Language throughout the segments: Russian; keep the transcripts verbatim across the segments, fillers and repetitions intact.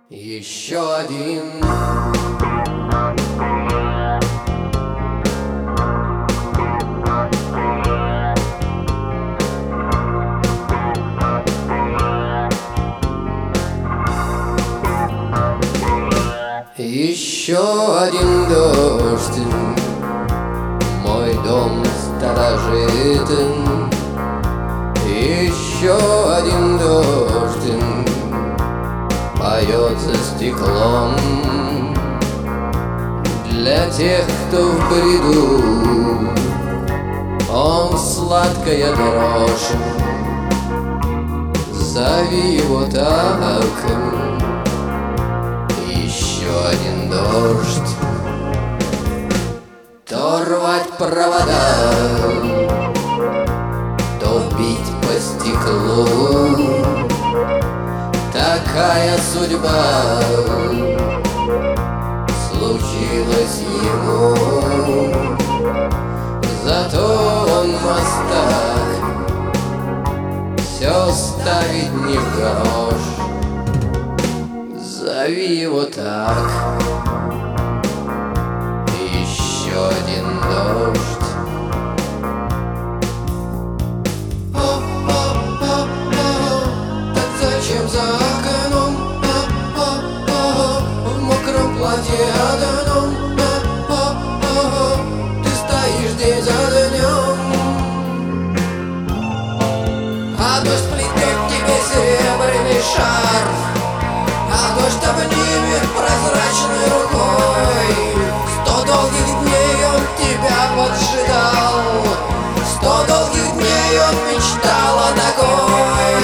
Еще один. Еще один дождь, мой дом сторожит. Еще один дождь поет за стеклом для тех, кто в бреду. Он сладкая дрожь, зови его так. Еще один дождь, то рвать провода, то бить по стеклу. Такая судьба случилась ему. Зато он мастак, все ставить не в грош. Зови его так. Еще один дождь. Так зачем за окном? В мокром платье одном ты стоишь здесь за днем. А дождь плетет тебе серебряный шар, а дождь обнимет прозрачной рукой. Сто долгих дней он тебя поджидал, сто долгих дней он мечтал о такой.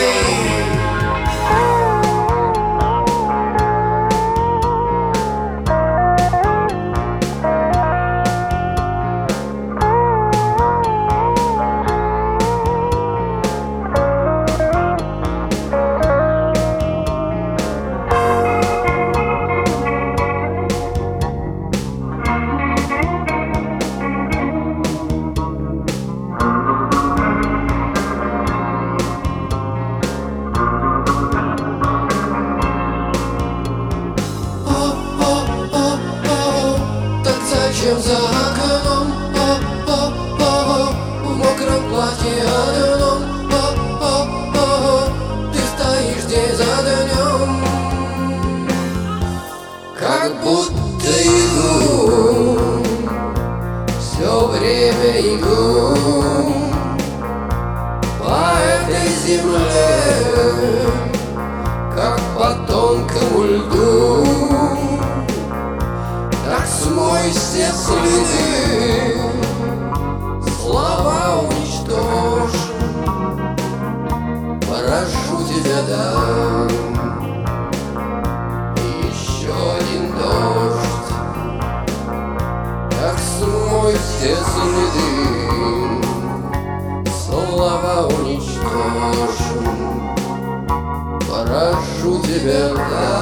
Зачем за окном? В мокром платье одном ты стоишь здесь за днем. Как будто иду, все время иду по этой земле, как по тонкому льду. Так смой все следы, слова уничтожь. Прошу тебя, дам еще один дождь. Так смой все следы, слова уничтожь. Прошу тебя, дам.